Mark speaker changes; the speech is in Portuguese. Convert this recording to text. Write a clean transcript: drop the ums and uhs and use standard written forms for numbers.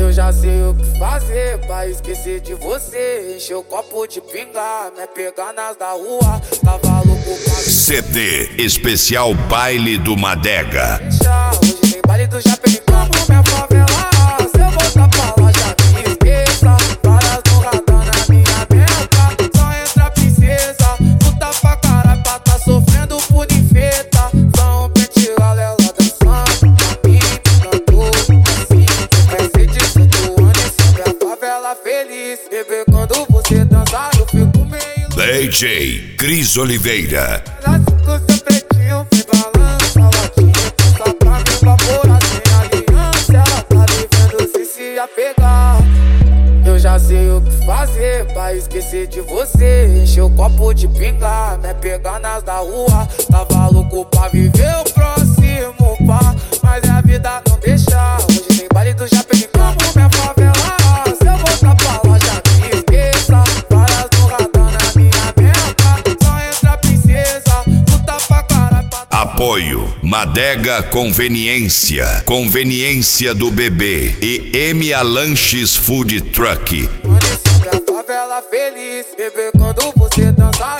Speaker 1: Eu já sei o que fazer pra esquecer de você. Encher o copo de pinga, me pegar nas da rua. Tava louco pra
Speaker 2: CD Especial Baile do Madega.
Speaker 1: hoje tem baile do Japenicamo, minha favela. Se eu voltar pra lá já me esqueça. Varas no radar na minha meta. Só entra princesa, puta pra caralho pra tá sofrendo por infeta. Só um pente galela dançando, caminho, cantor, assim. Vai ser de Santo sempre a favela feliz. Bebê, quando você dançar eu fico meio
Speaker 2: DJ Cris Oliveira.
Speaker 1: com seu pretinho, me balança, latinha. Passa pra mim, vapora sem aliança. Ela tá vivendo se apegar. Eu já sei o que fazer pra esquecer de você. Encher o copo de pinga, me pegar nas da rua. Tava louco pra viver o próximo pá, mas a vida não deixa. Hoje tem baile do Japenicamo, minha favela. Se eu voltar pra lá já me esqueça. Varas no radar na minha meta. Só entra princesa, puta pra caralho.
Speaker 2: Apoio Madega Conveniência, Conveniência do Bebê e MA Lanches Food Truck.
Speaker 1: Sempre a favela feliz. Bebê, quando você dançar